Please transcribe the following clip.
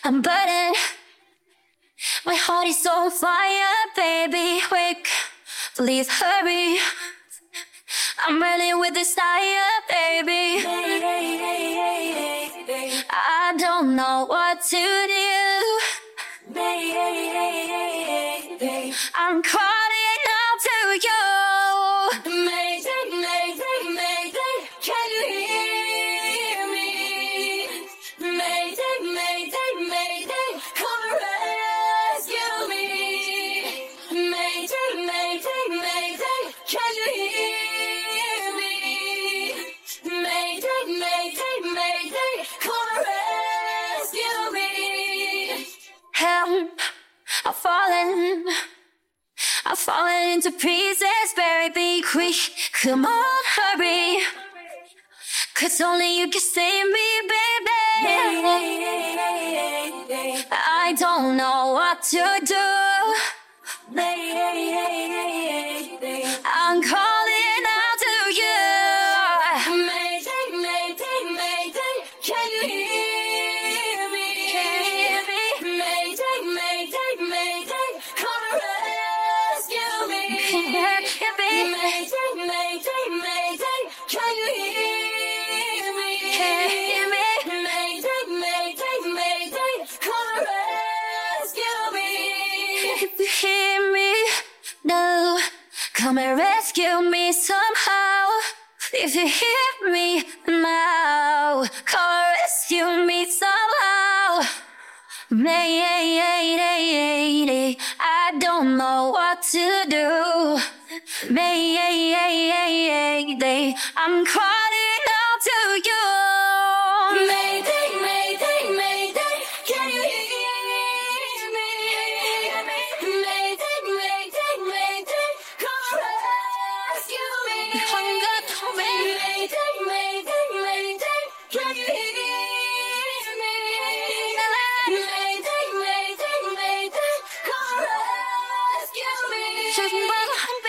I'm burning. My heart is on fire, baby. Quick, please hurry. I'm running with desire, baby. I don't know what to do. I'm calling out to you. Mayday, mayday, mayday, can you hear me? Mayday, mayday, mayday, come and rescue me. Mayday, mayday, mayday, can you hear me? Mayday, mayday, mayday, come and rescue me. Help, I'm falling into pieces, baby. Quick, come on, hurry. 'Cause only you can save me, baby. I don't know what to do. I'm calling out to you. Mayday, mayday, mayday, can you hear me? Mayday, mayday, mayday, come and rescue me. Mayday, mayday, mayday, can you hear me? Mayday, mayday, mayday, come and rescue me. If you hear me, no, come and rescue me somehow. If you hear me now, come and rescue me somehow. Mayday, I don't know what to do. Mayday, I'm calling out to you. Mayday, mayday, mayday, can you hear me? Mayday, mayday, mayday, come rescue me. Mayday, mayday, mayday, can you hear me? Mayday, mayday, mayday, come rescue me.